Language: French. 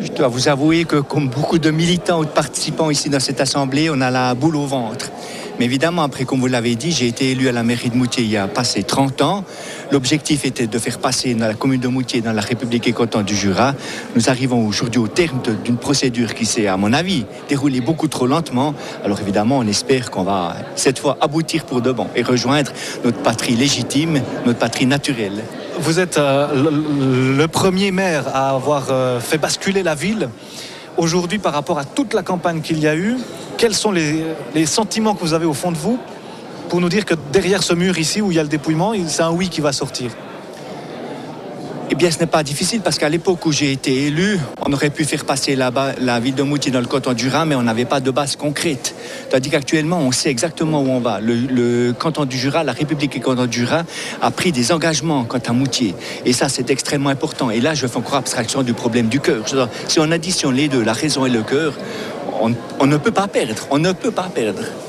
Je dois vous avouer que, comme beaucoup de militants ou de participants ici dans cette assemblée, on a la boule au ventre. Mais évidemment, après, comme vous l'avez dit, j'ai été élu à la mairie de Moutier il y a passé 30 ans. L'objectif était de faire passer dans la commune de Moutier, dans la République et canton du Jura. Nous arrivons aujourd'hui au terme d'une procédure qui s'est, à mon avis, déroulée beaucoup trop lentement. Alors évidemment, on espère qu'on va, cette fois, aboutir pour de bon et rejoindre notre patrie légitime, notre patrie naturelle. Vous êtes le premier maire à avoir fait basculer la ville. Aujourd'hui, par rapport à toute la campagne qu'il y a eu, quels sont les sentiments que vous avez au fond de vous pour nous dire que derrière ce mur ici où il y a le dépouillement, c'est un oui qui va sortir? Eh bien, ce n'est pas difficile parce qu'à l'époque où j'ai été élu, on aurait pu faire passer la ville de Moutier dans le canton du Jura, mais on n'avait pas de base concrète. Tandis qu'actuellement, on sait exactement où on va. Le canton du Jura, la République et le canton du Jura a pris des engagements quant à Moutier. Et ça, c'est extrêmement important. Et là, je fais encore abstraction du problème du cœur. Si on additionne les deux, la raison et le cœur, on ne peut pas perdre. On ne peut pas perdre.